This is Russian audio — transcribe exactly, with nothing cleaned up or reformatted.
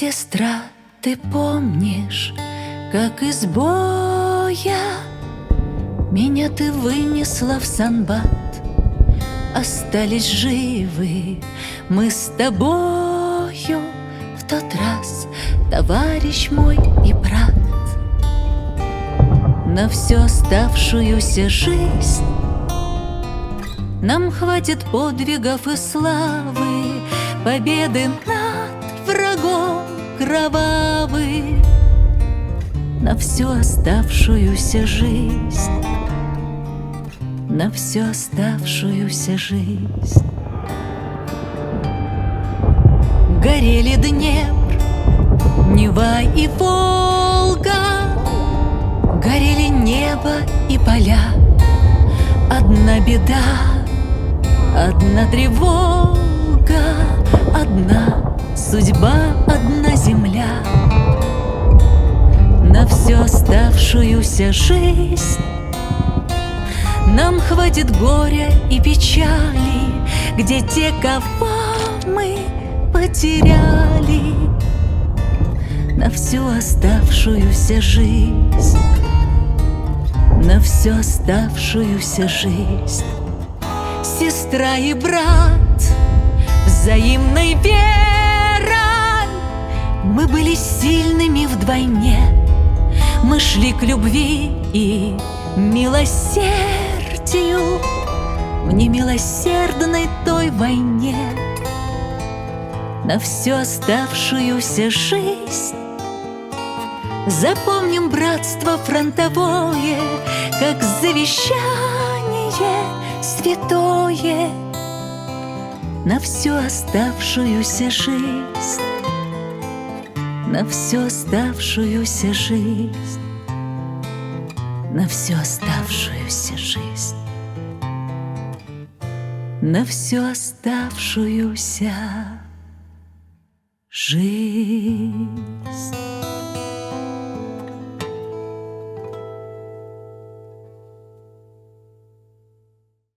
Сестра, ты помнишь, как из боя меня ты вынесла в санбат? Остались живы мы с тобою в тот раз, товарищ мой и брат. На всю оставшуюся жизнь нам хватит подвигов и славы, победы над врагом кровавый. На всю оставшуюся жизнь, на всю оставшуюся жизнь. Горели Днепр, Нева и Волга, горели небо и поля. Одна беда, одна тревога, одна судьба, одна земля. На всю оставшуюся жизнь нам хватит горя и печали, где те, кого мы потеряли. На всю оставшуюся жизнь, на всю оставшуюся жизнь. Сестра и брат, взаимной верой мы были сильными вдвойне. Мы шли к любви и милосердию в немилосердной той войне. На всю оставшуюся жизнь запомним братство фронтовое, как завещание святое. На всю оставшуюся жизнь, на всю оставшуюся жизнь, на всю оставшуюся жизнь, на всю оставшуюся жизнь.